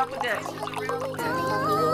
rock with that.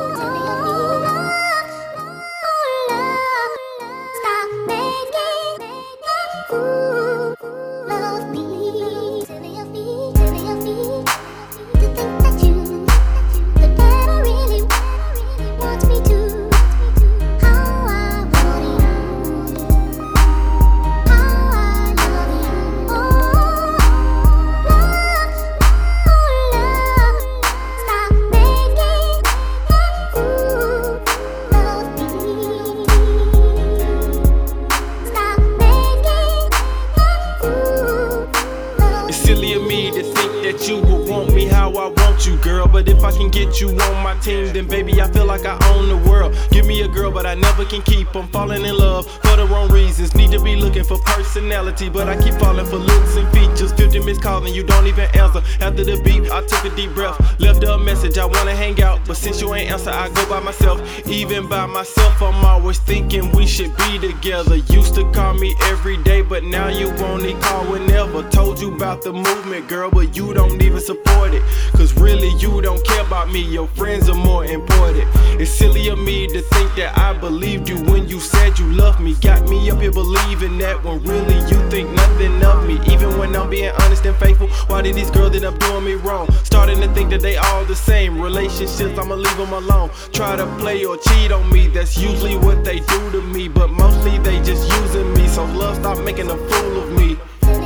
Silly of me to think that you would want me how I want you, girl. But if I can get you on my team, then baby, I feel like I own the world. Give me a girl, but I never can keep. I'm falling in love for the wrong reasons. Need to be looking for personality, but I keep falling for looks and features. 50 missed calls and you don't even answer. After the beep, I took a deep breath, left her a message, I wanna hang out. But since you ain't answer, I go by myself. Even by myself, I'm always thinking we should be together. Used to call me every day, but now you only call whenever. Told you about the movement, girl, but you don't even support it. Cause really you don't care about me, your friends are more important. It's silly of me to think that I believed you when you said you loved me. Got me up here believing that when really you think nothing of me. Even when I'm being honest and faithful, why did these girls end up doing me wrong? Starting to think that they all the same. Relationships, I'ma leave them alone. Try to play or cheat on me, that's usually what they do to me. But mostly they just using me, so love, stop making a fool of me.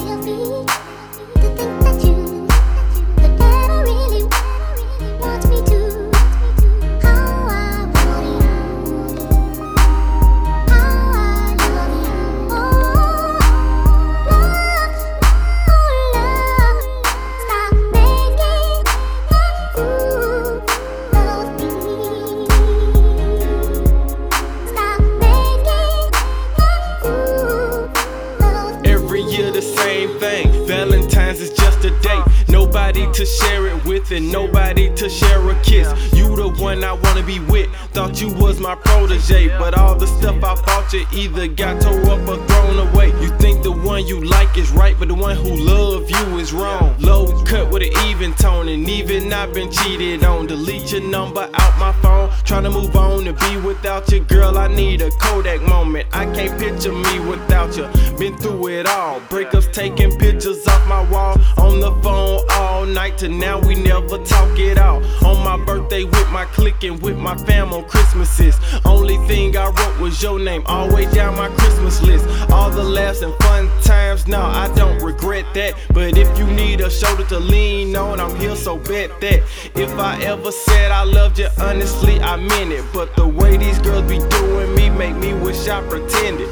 Valentine's is just a date, nobody to share it with and nobody to share a kiss. You the one I wanna be with, thought you was my protege, but all the stuff I bought you either got tore up or thrown away. You think the one you like is right, but the one who love you is wrong. Low cut with an even tone, and even I've been cheated on. Delete your number out my phone, trying to move on and be without you. Girl, I need a Kodak moment, I can't picture me without you. Been through it all, breakups, taking pictures off my wall, on the phone all night till now we never talk it out. On my birthday with my clique and with my fam on Christmases, only thing I wrote was your name all the way down my Christmas list. All the laughs and fun times, no, I don't regret that. But if you need a shoulder to lean on, I'm here, so bet that. If I ever said I loved you, honestly I meant it. But the way these girls be doing me make me wish I pretended.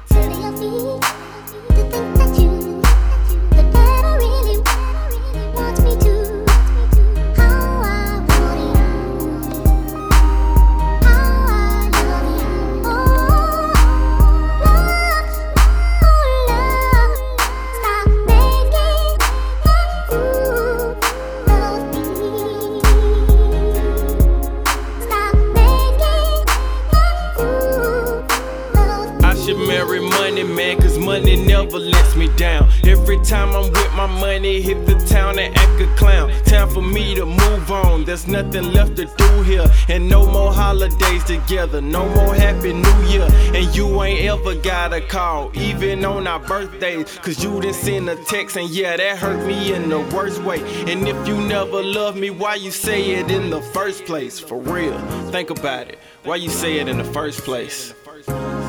Marry money, man, cause money never lets me down. Every time I'm with my money, hit the town and act a clown. Time for me to move on, there's nothing left to do here. And no more holidays together, no more happy new year. And you ain't ever got a call, even on our birthdays, cause you didn't send a text, and yeah, that hurt me in the worst way. And if you never loved me, why you say it in the first place? For real, think about it, why you say it in the first place?